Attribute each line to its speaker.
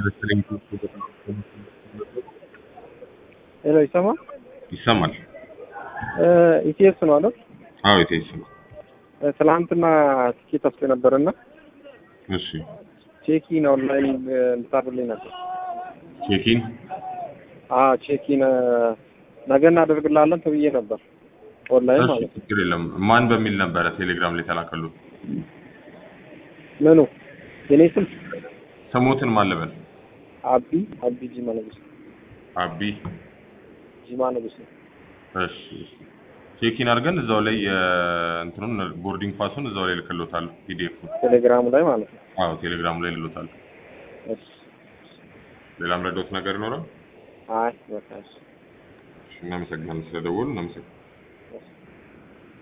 Speaker 1: ሄሎ ይሰማል?
Speaker 2: ይሰማል።
Speaker 1: ኢቲኤስ ነው አይደል?
Speaker 2: አዎ ኢቲኤስ ነው።
Speaker 1: ትላንትና ትኬት ወስጄ ነበርና
Speaker 2: እሺ
Speaker 1: ቼኪን ኦንላይን ልታደርግልኝ ነበር።
Speaker 2: ቼኪን
Speaker 1: ቼኪን ነገ እናደርግልሃለን ተብዬ ነበር ኦንላይን ማለት ነው።
Speaker 2: ችግር የለም። ማን በሚል ነበረ ቴሌግራም ላይ ተላከሉ?
Speaker 1: ምኑ የኔ ስም
Speaker 2: ስሞትን ማን ልበል?
Speaker 1: አቢ ጂማ ንጉስ።
Speaker 2: አቢ
Speaker 1: ጂማ ንጉስ።
Speaker 2: እሺ ቼኪን አድርገን እዛው ላይ እንትኑን ቦርዲንግ ፓሱን እዛው ላይ ልከሎታል ፒዲኤፍ
Speaker 1: ቴሌግራም ላይ ማለት ነው።
Speaker 2: አዎ ቴሌግራም ላይ ልሎታል።
Speaker 1: እሺ
Speaker 2: ሌላም ረዳት ነገር ይኖራል?
Speaker 1: አይ በቃ እሺ።
Speaker 2: እናመሰግናለን ስለደወሉ እናመሰግናለን።